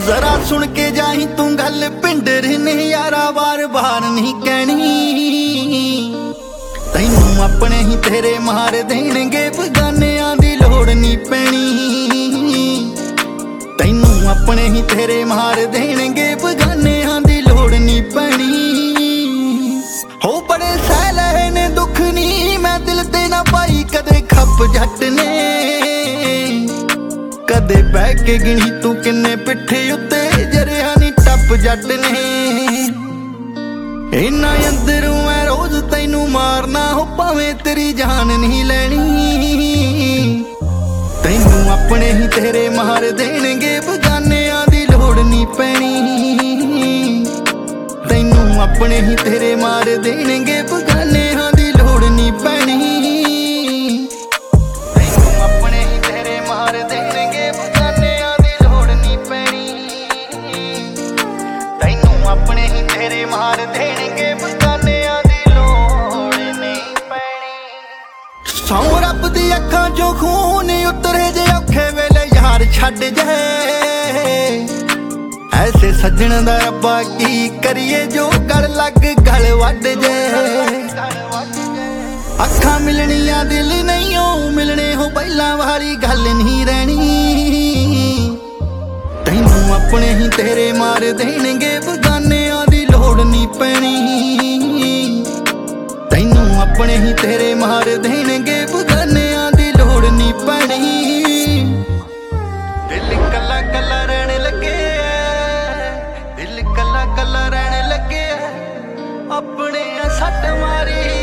जरा सुन के जाही तू गल पिंडर ने यारा बार बार नहीं कहनी। तैनू अपने ही तेरे मार देणगे बगानियां दी लोड़ नहीं पैनी। तैनू अपने ही तेरे मार देणगे बगानियां दी लोड़ नहीं पैनी। हो बड़े सह लहे ने दुख नी मैं दिल ते ना पाई कदे खप जट ने। कदे बह के गिणी तू किन्ने पिट्ठे उत्ते जरिया नी टप जट ने। इन्ना अंदरों मैं रोज तैनू मारना हो भावें तेरी जान नहीं लैनी। तैनू अपने ही तेरे मार देणगे बगानियां दी लोड़ नहीं पैनी। तैनू अपने ही तेरे मार देणगे बगानियां दी लोड़ नहीं पैनी। तैनू अपने ही तेरे मार देणगे बगानियां दी लोड़ नहीं पैनी। तैनू अपने ही तेरे मार देणगे बगानियां दी लोड़ नहीं पैनी। सौ रब दी अखां चों खून उतरे जे औखे वेले यार छड्ड जाए। ऐसे सज्जण दा रब्बा की करिए जो गल लग गल वड जाए। अखां मिलनियां दिल नहीं हो मिलने हो पहला वाली गल नहीं रहनी। तैनू अपने ही तेरे मार देणगे बगानियां दी लोड़ नहीं पैनी। तैनू अपने ही तेरे मार देणगे बगानियां दी लोड़ नहीं पैनी। दिल कला कला रहन लगे, दिल कला कला रहन लगे, अपने सट मारी